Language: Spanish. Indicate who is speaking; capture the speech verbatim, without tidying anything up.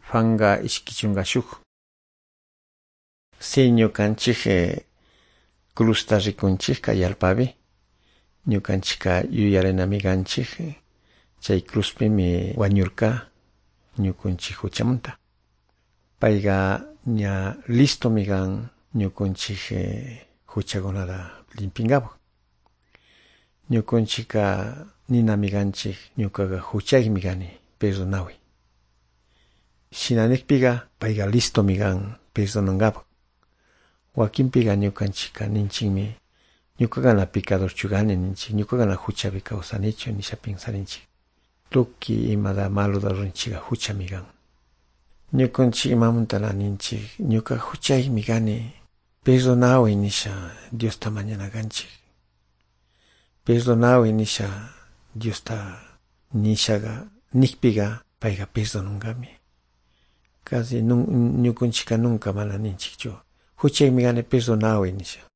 Speaker 1: fanga ishkichunga shuk. Si ñukanchik cruzta rikunchik yalpapi, ñukanchika yuyarinami kanchik chay cruzpimi wañurka ñukunchik huchamunta. Payga ña listomi kan ñukunchik huchakunata limpingapak. Ñukunchika ninami kanchik ñukaga huchaymi kani perdonawi. Shinanekpiga payga listomi kan perdonangapak. Wakinpiga ñukanchika ninchikmi ñukagana pecadorchu kani ninchik, ñukagana huchapi kawsanichu nisha pensarinchik. Tukuy imada maluta ruranchikka huchami kan. Ñukunchik imamuntala ninchik ñuka huchaymi kani perdonawi nisha Diosta mañana kanchik. Perdonawi nisha Diosta nishaga nikpiga payga perdonungami. Casi ñukunchika nunca mana ninchikchu huchaymi kani perdonawi nisha.